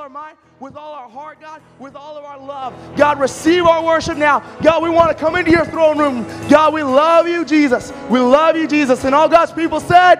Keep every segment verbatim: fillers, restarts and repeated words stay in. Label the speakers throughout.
Speaker 1: our mind, with all our heart, God, with all of our love. God, receive our worship now. God, we want to come into your throne room. God, we love you, Jesus. We love you, Jesus. And all God's people said,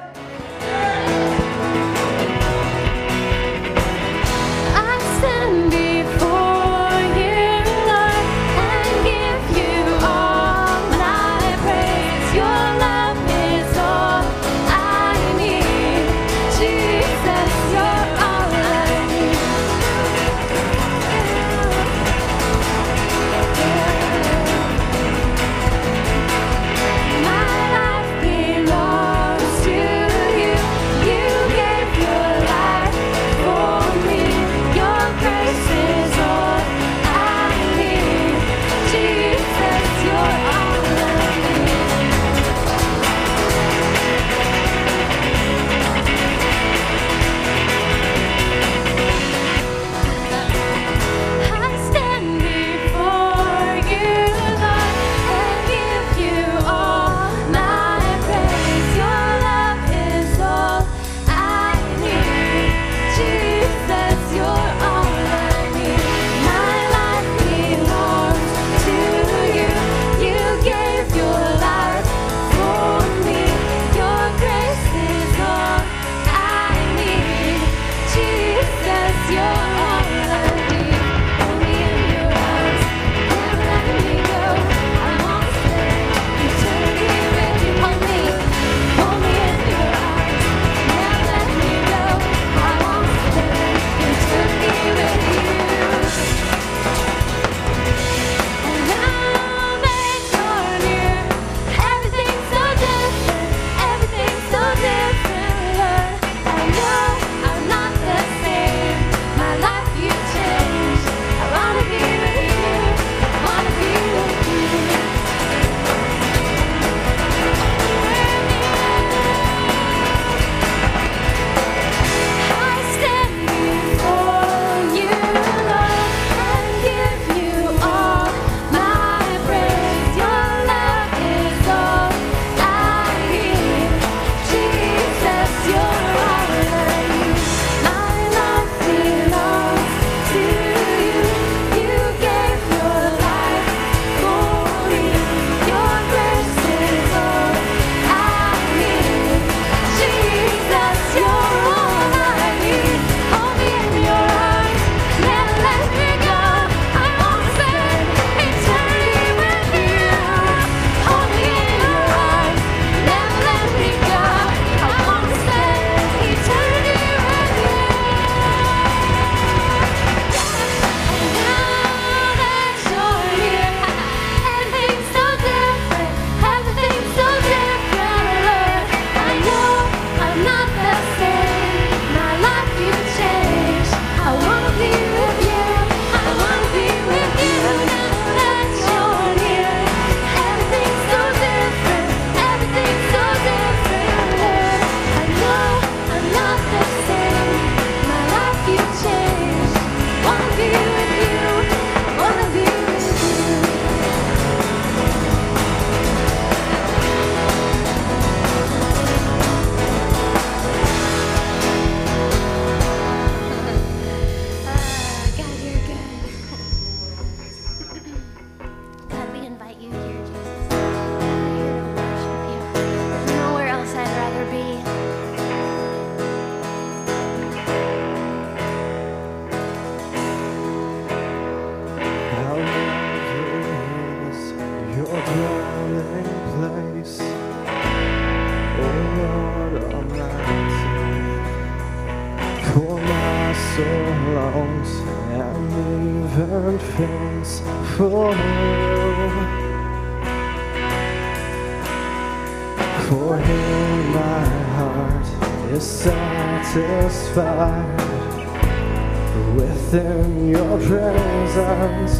Speaker 2: within your presence,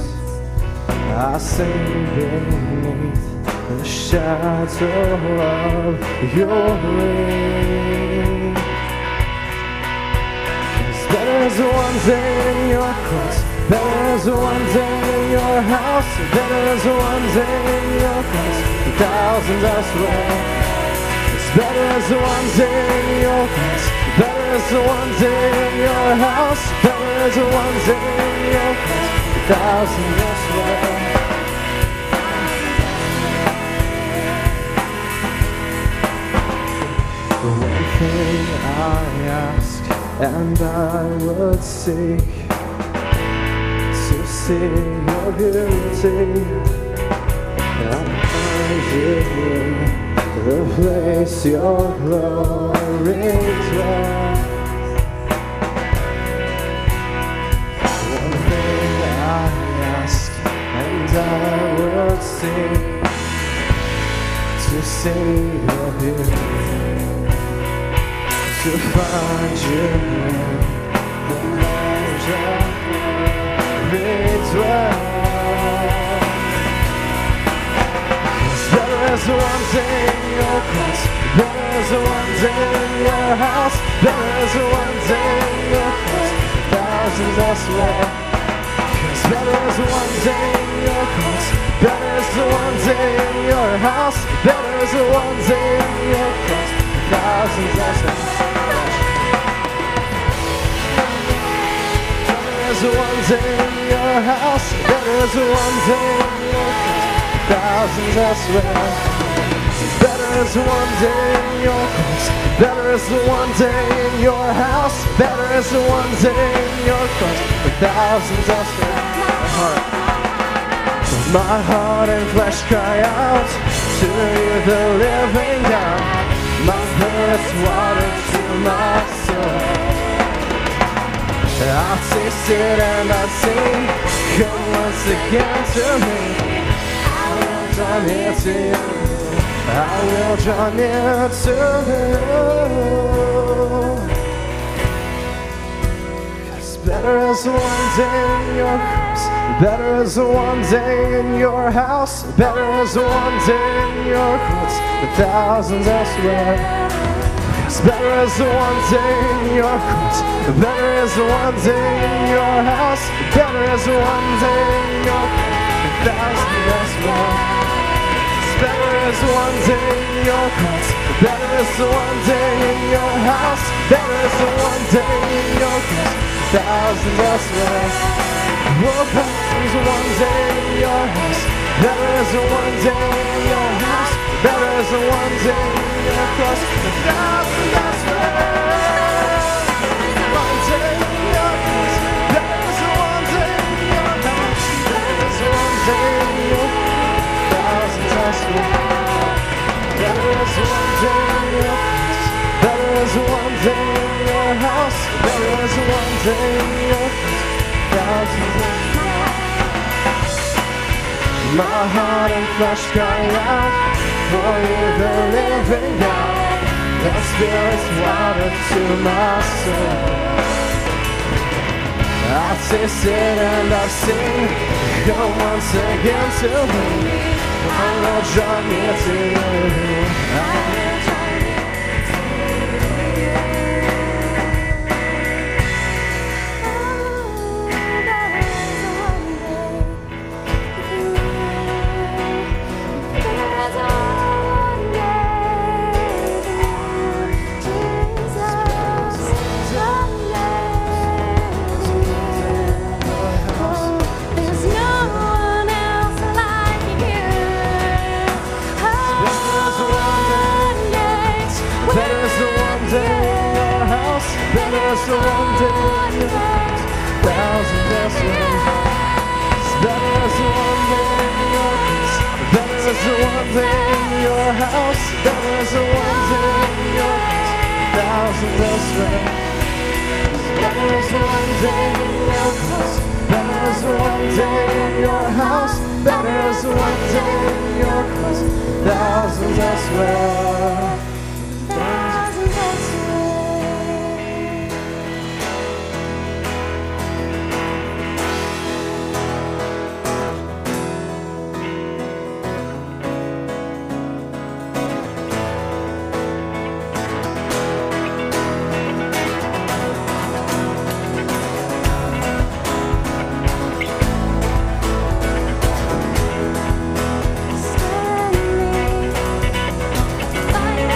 Speaker 2: I sing beneath the shadow of your wing. As better as one day in your courts, better as one day in your house, better as one day in your courts, a thousand elsewhere. It's better as one day in your courts, better as one day in your house, better as one ones in your courts, a thousand elsewhere. One thing I ask, and I would seek, to see your beauty, and find you the place your glory dwells. One thing I ask, and I would seek, to see your beauty, to find you in the measure we dwell. Cause there is one day in your courts, there is one day in your house, there is one day in your courts, thousands elsewhere. Cause there is one day in your courts, there is one day in your house, there is one day in your courts, thousands elsewhere. There is one day in your house, there is one day in your courts, thousands elsewhere. There is one day in your courts, there is one day in your house, there is one day in your courts, thousands elsewhere. My heart, my heart and flesh cry out to you, the living God. My thirst water to my soul. I'll taste it and I'll sing, come once again to me. I will draw near to you, I will draw near to you. Cause better is one day in your house, better is one day in your house, better is one day in your courts, the thousands elsewhere. Better is the one day in your courts, better is the one day in your house, better is the one day in your courts, a thousand elsewhere. Better is the one day in your courts, better is the one day in your house, better is the one day in your courts, a thousand elsewhere. Oh, better is the one day in your house, better is the one day in your house, better is the one day in your courts, a thousand elsewhere. One day in your courts, better is the one day in your house, better is the one day in your thousand elsewhere. Better is the one day in your courts, better is the one day in your house, better is the one day in your courts, thousands elsewhere. My heart and flesh cry out for you, the living God. The Spirit's water to my soul. I'll taste it and I'll sing, come once again to me. I will draw near to you. I will draw near to you. There's the one day in your house, thousand elsewhere. There's the one day in your house, there's the one day in your house, there's the one day in your house, thousand elsewhere. There's the one day in your house, there's the one day in your house, there's the one day in your house, thousands elsewhere. Thousands elsewhere.
Speaker 3: Standing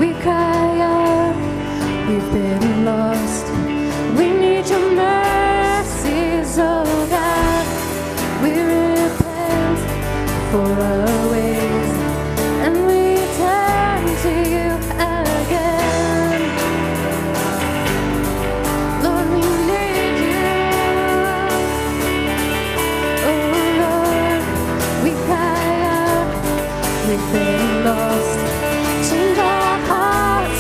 Speaker 3: We cry out, we've been lost. We need your mercies, oh God. We repent for our ways, and we turn to you again. Lord, we need you. Oh Lord, we cry out, we've been lost. Change our hearts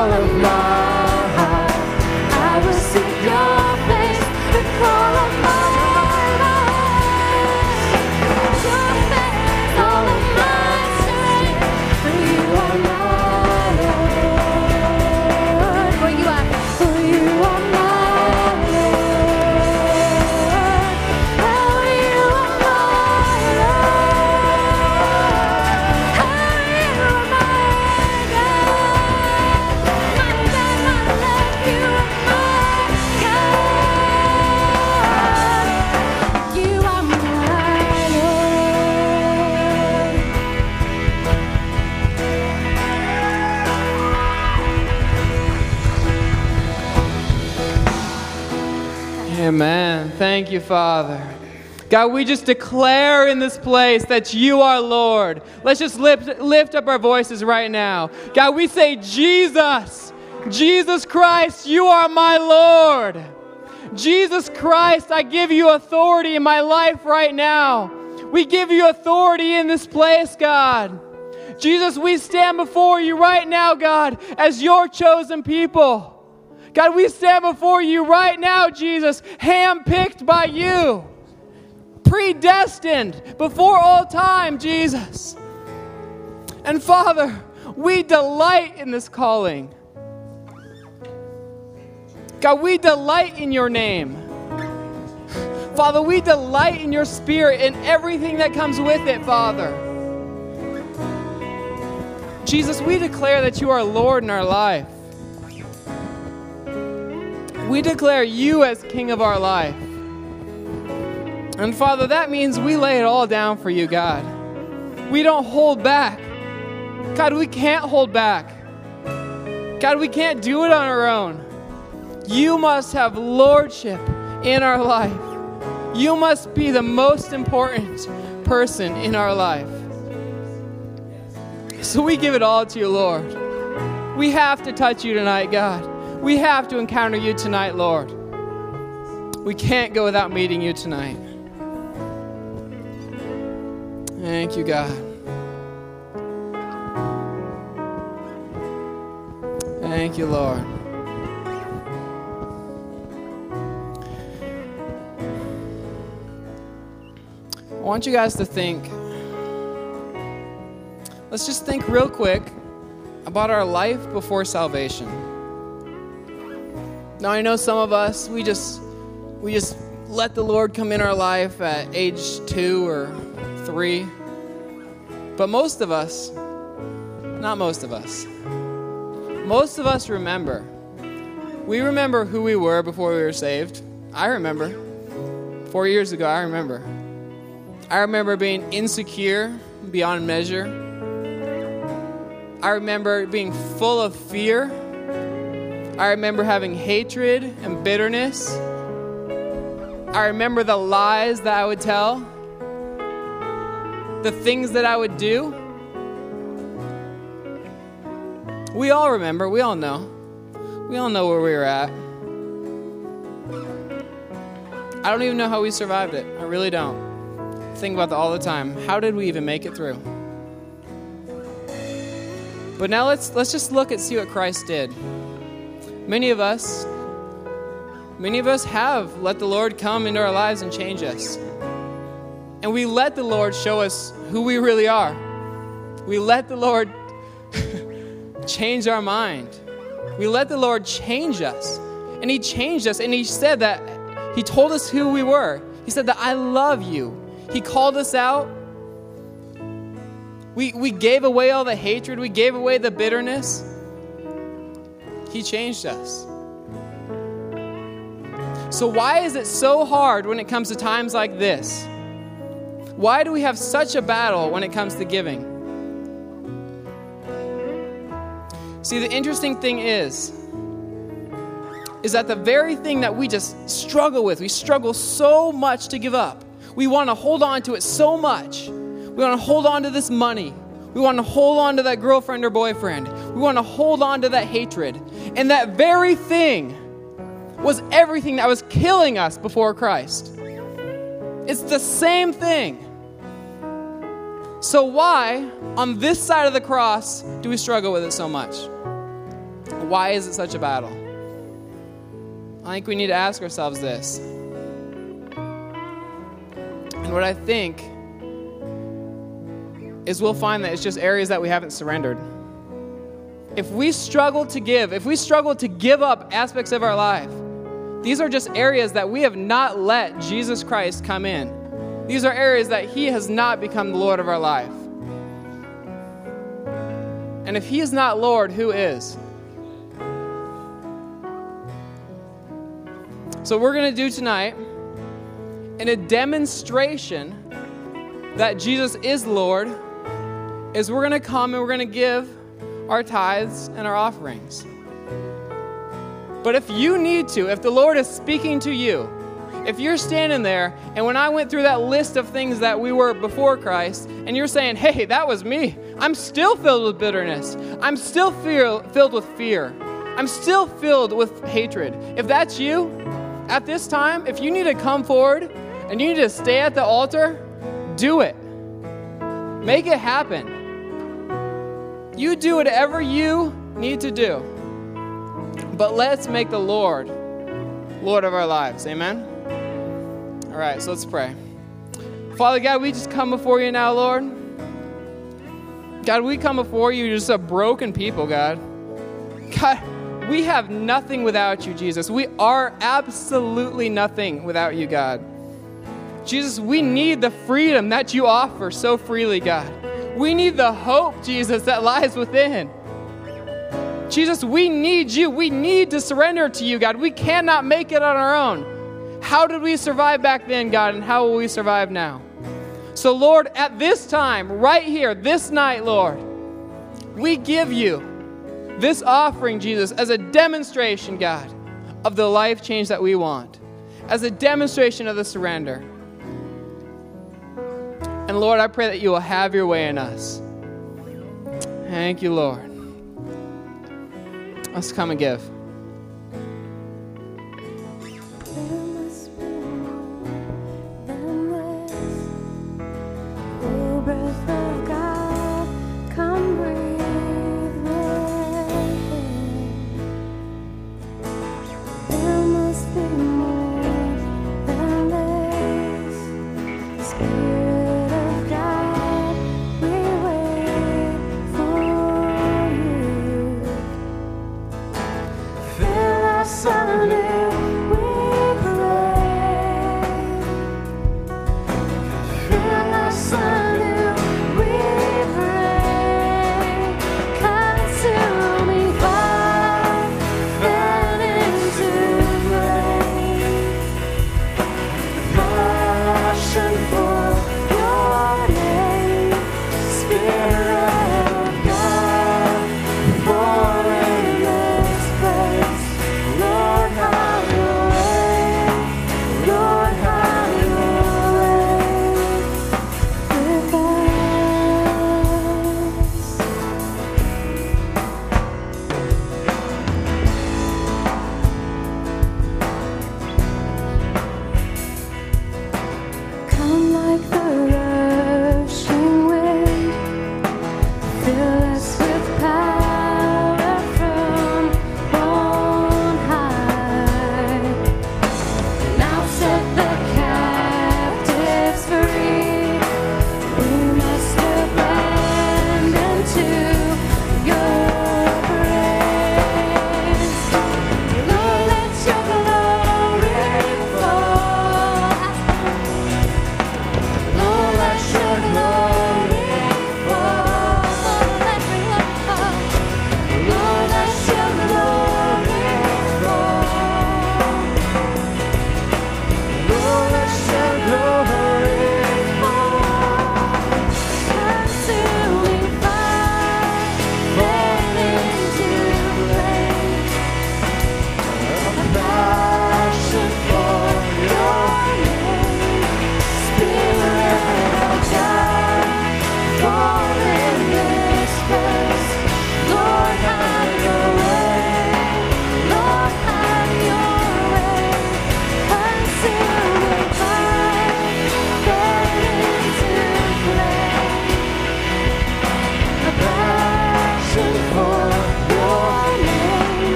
Speaker 2: all of my heart.
Speaker 3: I will seek your face with all of my life. Your face, all of my strength, for you are my Lord. For you are, for you are my Lord. For you are my Lord. For you are my God. My God, my love, you are my God. You are my Lord.
Speaker 4: Amen. Thank you, Father. God, we just declare in this place that you are Lord. Let's just lift, lift up our voices right now. God, we say, Jesus, Jesus Christ, you are my Lord. Jesus Christ, I give you authority in my life right now. We give you authority in this place, God. Jesus, we stand before you right now, God, as your chosen people. God, we stand before you right now, Jesus, handpicked by you, predestined before all time, Jesus. And Father, we delight in this calling. God, we delight in your name. Father, we delight in your spirit and everything that comes with it, Father. Jesus, we declare that you are Lord in our life. We declare you as King of our life. And Father, that means we lay it all down for you, God. We don't hold back. God, we can't hold back. God, we can't do it on our own. You must have lordship in our life. You must be the most important person in our life. So we give it all to you, Lord. We have to touch you tonight, God. We have to encounter you tonight, Lord. We can't go without meeting you tonight. Thank you, God. Thank you, Lord. I want you guys to think. Let's just think real quick about our life before salvation. Now, I know some of us, we just we just let the Lord come in our life at age two or three. But most of us, not most of us, most of us remember. We remember who we were before we were saved. I remember. Four years ago, I remember. I remember being insecure beyond measure. I remember being full of fear. I remember having hatred and bitterness. I remember the lies that I would tell, the things that I would do. We all remember. We all know. We all know where we were at. I don't even know how we survived it. I really don't. I think about that all the time. How did we even make it through? But now let's let's just look and see what Christ did. Many of us, many of us have let the Lord come into our lives and change us. And we let the Lord show us who we really are. We let the Lord change our mind. We let the Lord change us. And he changed us. And he said that, he told us who we were. He said that I love you. He called us out. We, we gave away all the hatred. We gave away the bitterness. He changed us. So why is it so hard when it comes to times like this? Why do we have such a battle when it comes to giving? See, the interesting thing is, is that the very thing that we just struggle with, we struggle so much to give up. We want to hold on to it so much. We want to hold on to this money. We want to hold on to that girlfriend or boyfriend. We want to hold on to that hatred. And that very thing was everything that was killing us before Christ. It's the same thing. So why, on this side of the cross, do we struggle with it so much? Why is it such a battle? I think we need to ask ourselves this. And what I think is we'll find that it's just areas that we haven't surrendered. If we struggle to give, if we struggle to give up aspects of our life, these are just areas that we have not let Jesus Christ come in. These are areas that he has not become the Lord of our life. And if he is not Lord, who is? So we're going to do tonight, in a demonstration that Jesus is Lord, is we're going to come and we're going to give our tithes and our offerings. But if you need to, if the Lord is speaking to you, if you're standing there, and when I went through that list of things that we were before Christ, and you're saying, hey, that was me. I'm still filled with bitterness. I'm still fear, filled with fear. I'm still filled with hatred. If that's you, at this time, if you need to come forward and you need to stay at the altar, do it. Make it happen. You do whatever you need to do. But let's make the Lord Lord of our lives. Amen? All right, so let's pray. Father God, we just come before you now, Lord. God, we come before you just a broken people, God. God, we have nothing without you, Jesus. We are absolutely nothing without you, God. Jesus, we need the freedom that you offer so freely, God. We need the hope, Jesus, that lies within. Jesus, we need you. We need to surrender to you, God. We cannot make it on our own. How did we survive back then, God, and how will we survive now? So, Lord, at this time, right here, this night, Lord, we give you this offering, Jesus, as a demonstration, God, of the life change that we want, as a demonstration of the surrender. And, Lord, I pray that you will have your way in us. Thank you, Lord. Let's come and give.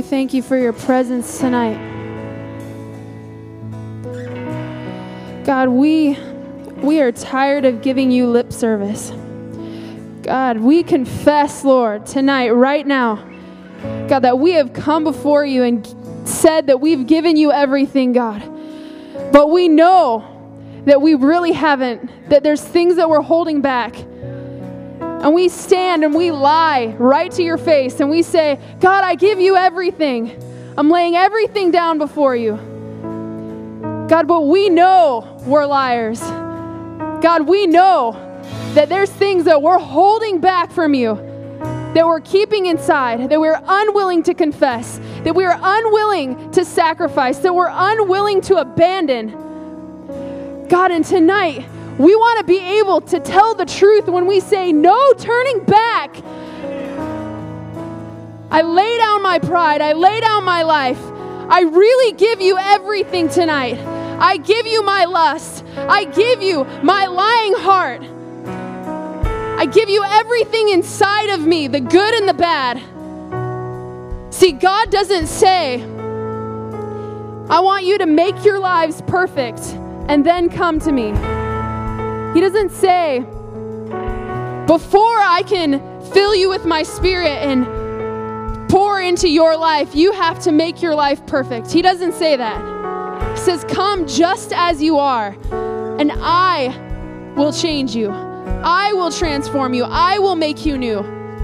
Speaker 5: thank you for your presence tonight. God, we we are tired of giving you lip service. God, we confess, Lord, tonight, right now, God, that we have come before you and said that we've given you everything, God. But we know that we really haven't, that there's things that we're holding back. And we stand and we lie right to your face and we say, God, I give you everything. I'm laying everything down before you. God, but we know we're liars. God, we know that there's things that we're holding back from you, that we're keeping inside, that we're unwilling to confess, that we're unwilling to sacrifice, that we're unwilling to abandon. God, and tonight, we want to be able to tell the truth when we say, no turning back. I lay down my pride. I lay down my life. I really give you everything tonight. I give you my lust. I give you my lying heart. I give you everything inside of me, the good and the bad. See, God doesn't say, I want you to make your lives perfect and then come to me. He doesn't say, before I can fill you with my spirit and pour into your life, you have to make your life perfect. He doesn't say that. He says, come just as you are, and I will change you. I will transform you. I will make you new.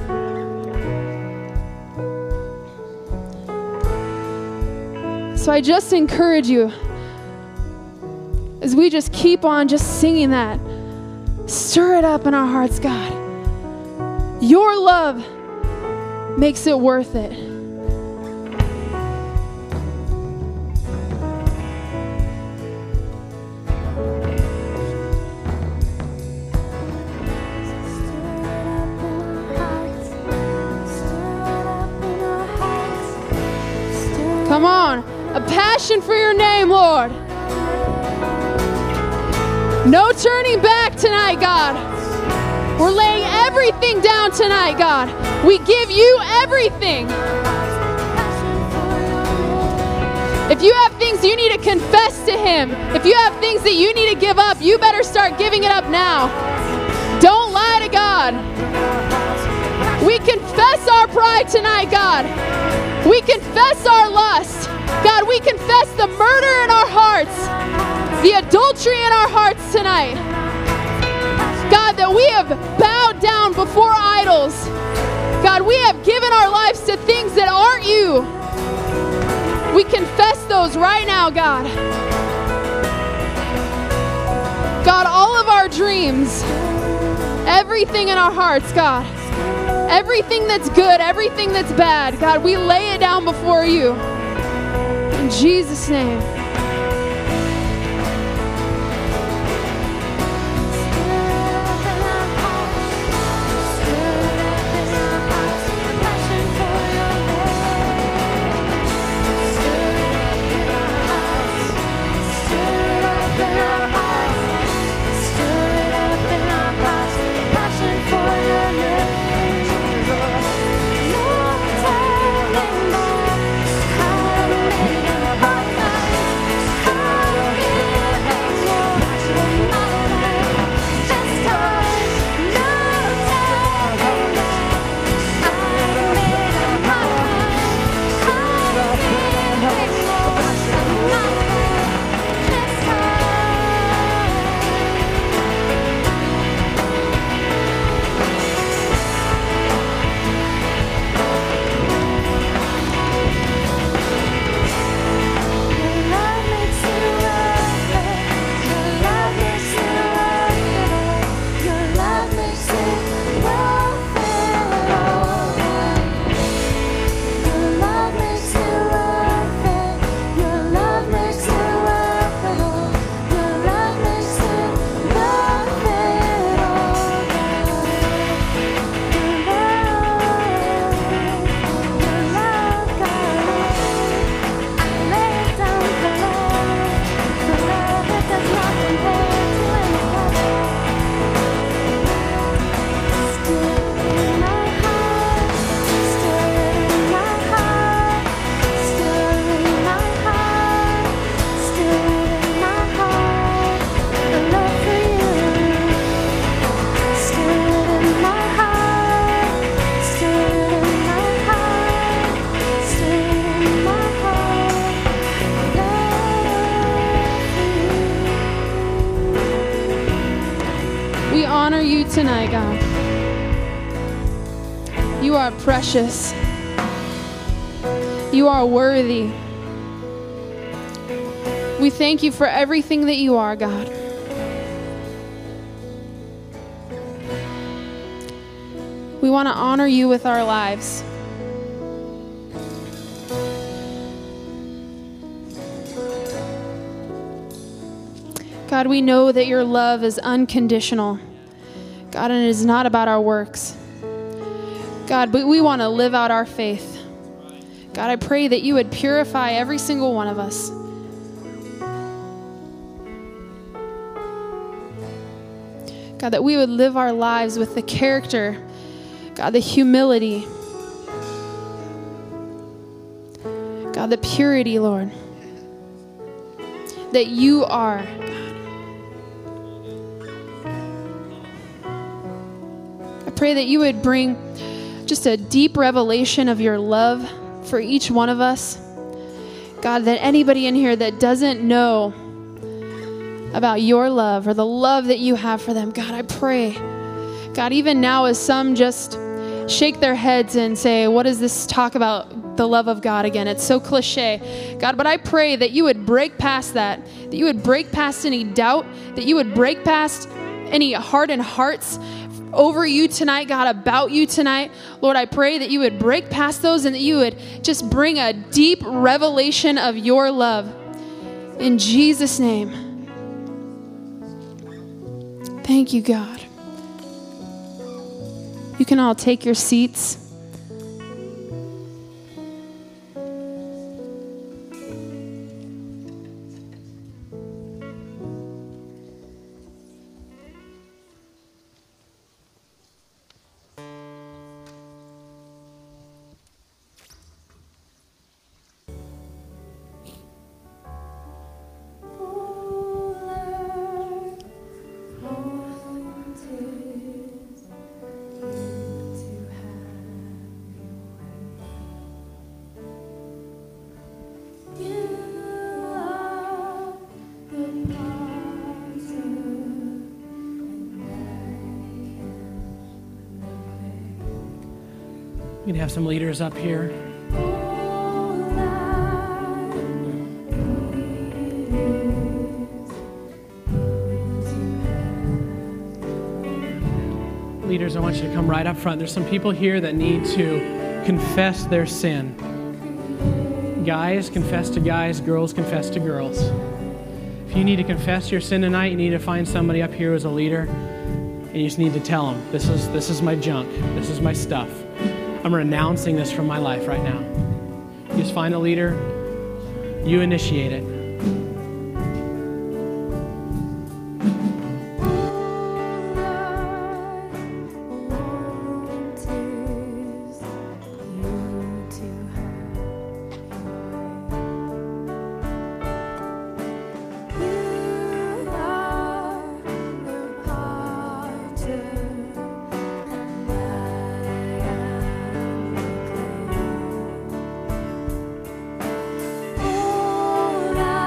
Speaker 5: So I just encourage you, as we just keep on just singing that, stir it up in our hearts, God. Your love makes it worth it. Come on, a passion for your name, Lord. No turning back tonight, God. We're laying everything down tonight, God. We give you everything. If you have things you need to confess to Him, if you have things that you need to give up, you better start giving it up now. Don't lie to God. We confess our pride tonight, God. We confess our lust. God, we confess the murder in our hearts, the adultery in our hearts tonight. God, that we have bowed down before idols. God, we have given our lives to things that aren't you. We confess those right now, God. God, all of our dreams, everything in our hearts, God, everything that's good, everything that's bad, God, we lay it down before you. In Jesus' name. you tonight, God. You are precious. You are worthy. We thank you for everything that you are, God. We want to honor you with our lives. God, we know that your love is unconditional. God, and it is not about our works. God, but we want to live out our faith. God, I pray that you would purify every single one of us. God, that we would live our lives with the character, God, the humility, God, the purity, Lord, that you are, God. I pray that you would bring just a deep revelation of your love for each one of us. God, that anybody in here that doesn't know about your love or the love that you have for them, God, I pray, God, even now as some just shake their heads and say, what is this talk about the love of God again? It's so cliche. God, but I pray that you would break past that, that you would break past any doubt, that you would break past any hardened hearts over you tonight, God, about you tonight. Lord, I pray that you would break past those and that you would just bring a deep revelation of your love. In Jesus' name. Thank you, God. You can all take your seats.
Speaker 2: We can have some leaders up here. Leaders, I want you to come right up front. There's some people here that need to confess their sin. Guys, confess to guys. Girls, confess to girls. If you need to confess your sin tonight, you need to find somebody up here who's a leader, and you just need to tell them, this is, this is my junk. This is my stuff. I'm renouncing this from my life right now. You just find a leader. You initiate it.
Speaker 3: Oh,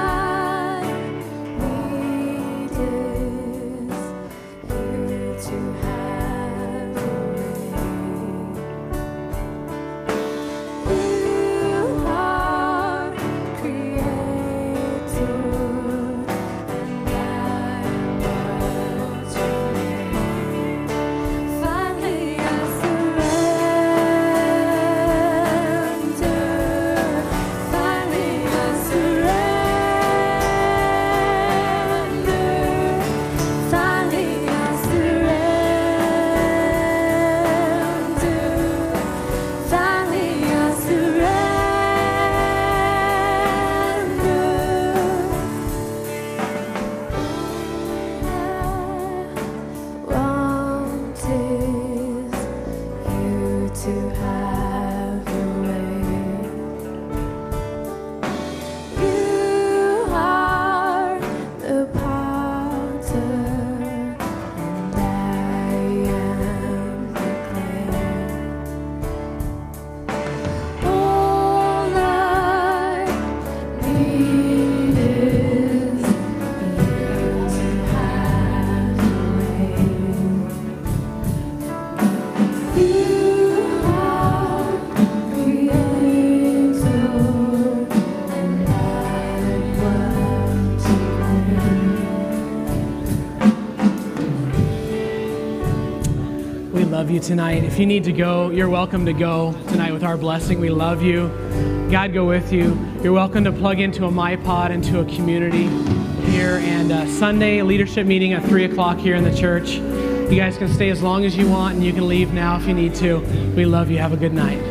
Speaker 6: love you tonight. If you need to go, you're welcome to go tonight with our blessing. We love you. God go with you. You're welcome to plug into a MyPod, into a community here. And uh, Sunday leadership meeting at three o'clock here in the church. You guys can stay as long as you want, and you can leave now if you need to. We love you. Have a good night.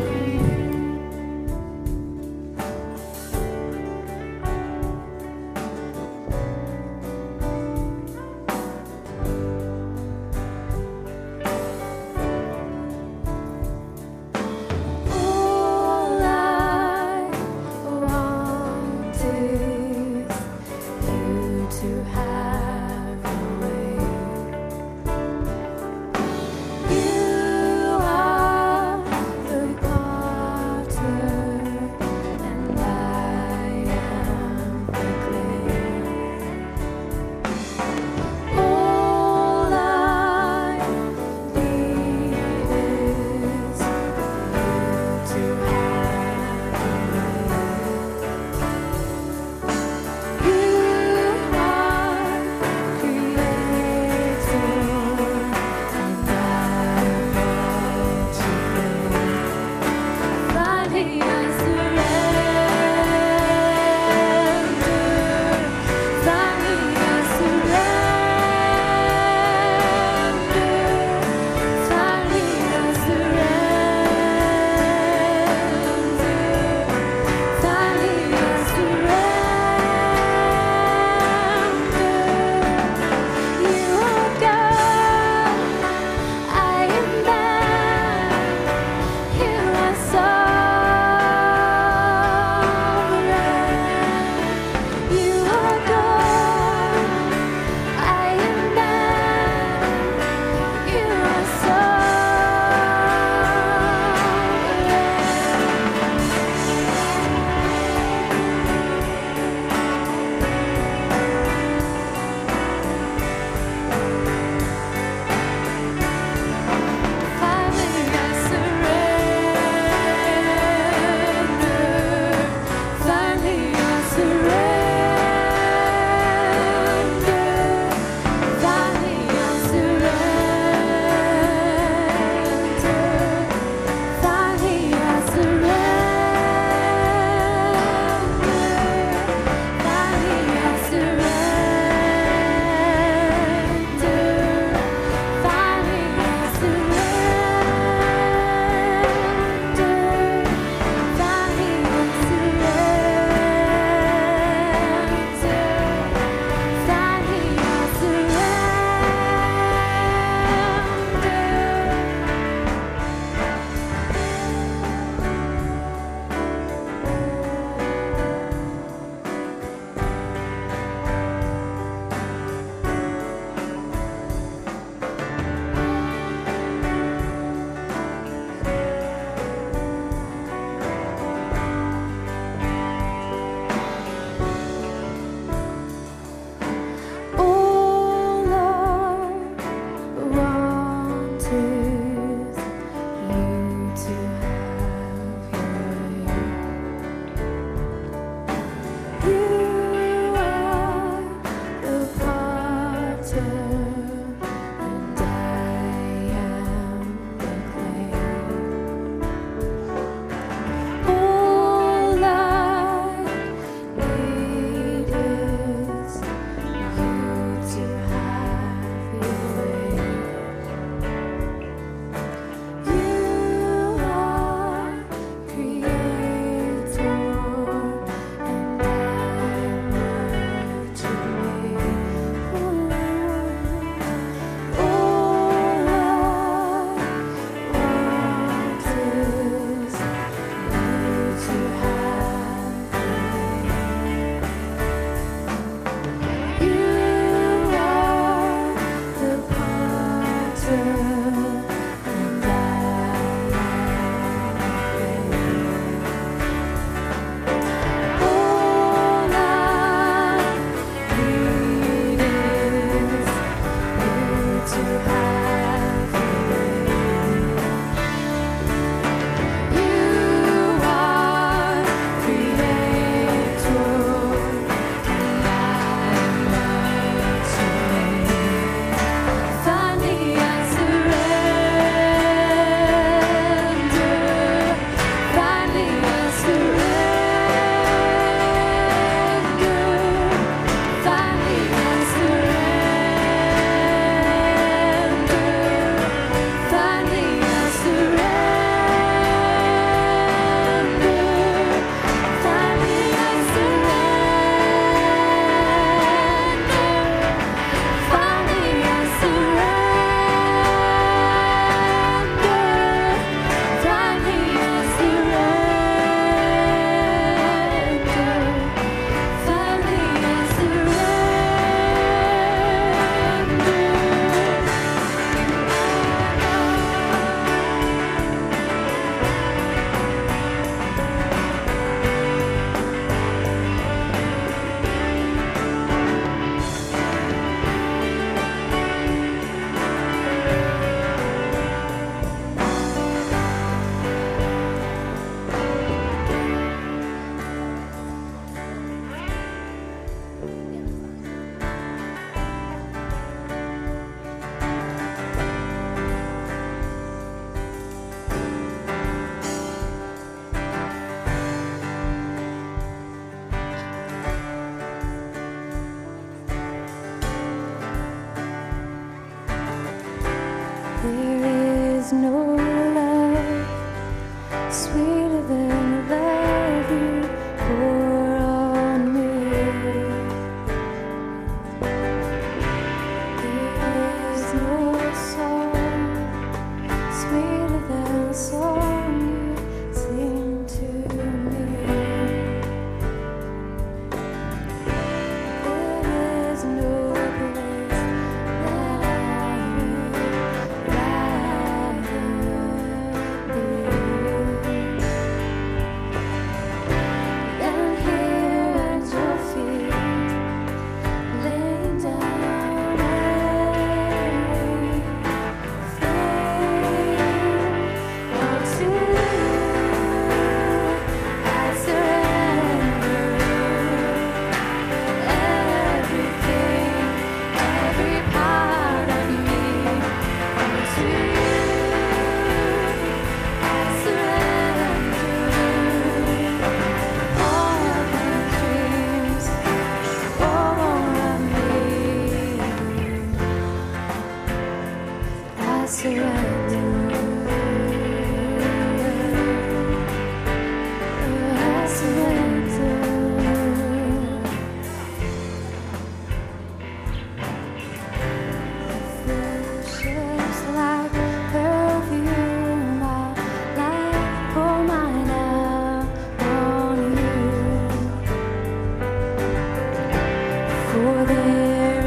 Speaker 3: All I want is you to have your way. You are the God. for there